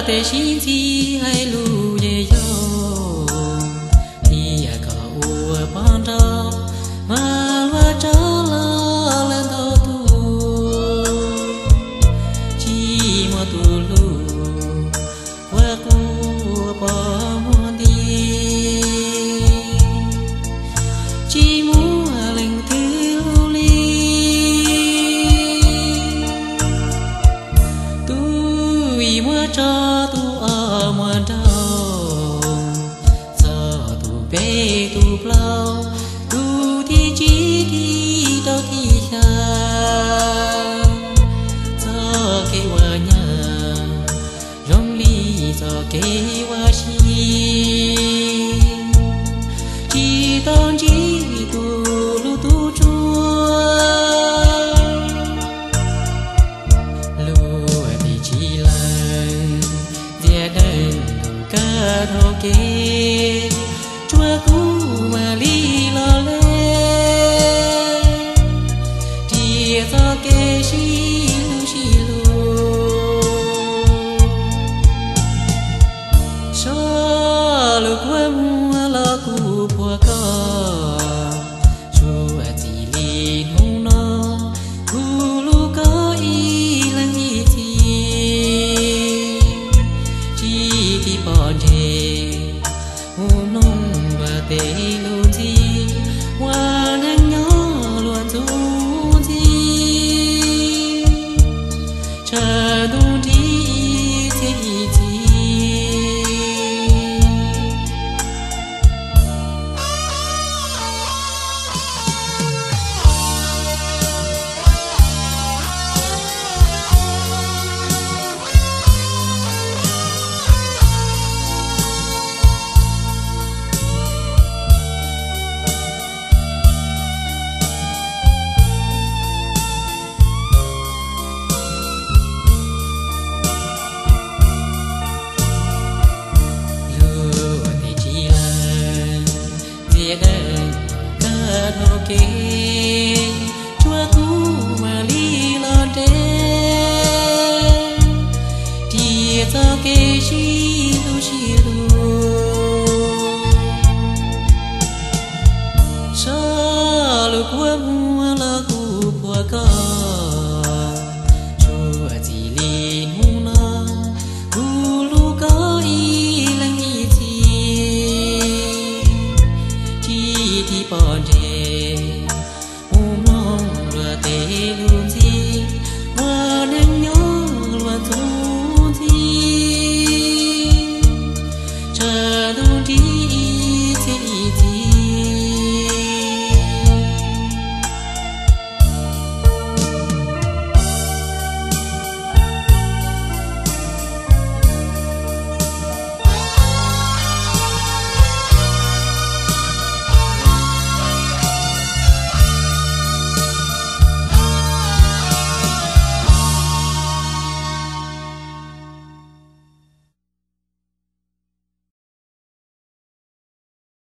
te xin chi hay lu ye yo thì có u ban đầu mà lo cho lo lên đầu tu chi mà tu lu qua cu bỏ muôn đi chi mu lên thiếu ly tu mua cho tu ở muôn đầu giờ tu bé tu plau tu thì chỉ đi đâu thì xa giờ cái vợ nhà rong ly giờ cái vợ chi chỉ tôn chỉ tu lu tu chúa lu thì chỉ lần dia đơn cả thâu kế chúa cũ mà li lo lên dia cho kế xí lu cho lu quên lo cũ bùa co chúa chỉ li mong nó cũ lu có ý lần ý thì bỏ đề nông và tê luôn gì hoa nắng nhỏ luôn xuống gì chờ đun đi thế gì đơn cả thâu kế chúa cũ mà li lo đê thì cho kế